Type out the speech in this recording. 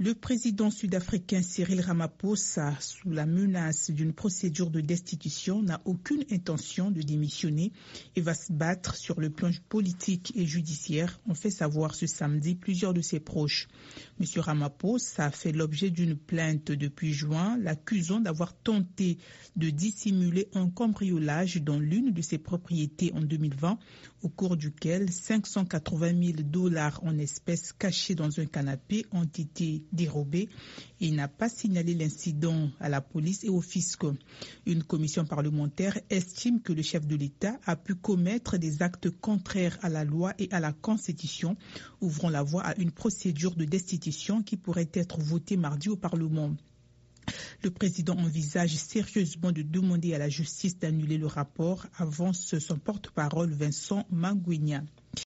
Le président sud-africain Cyril Ramaphosa, sous la menace d'une procédure de destitution, n'a aucune intention de démissionner et va se battre sur le plan politique et judiciaire, ont fait savoir ce samedi plusieurs de ses proches. M. Ramaphosa a fait l'objet d'une plainte depuis juin, l'accusant d'avoir tenté de dissimuler un cambriolage dans l'une de ses propriétés en 2020, au cours duquel $580,000 en espèces cachées dans un canapé ont été dérobés, et il n'a pas signalé l'incident à la police et au fisc. Une commission parlementaire estime que le chef de l'État a pu commettre des actes contraires à la loi et à la Constitution, ouvrant la voie à une procédure de destitution qui pourrait être votée mardi au Parlement. Le président envisage sérieusement de demander à la justice d'annuler le rapport, avance son porte-parole Vincent Mangwenya.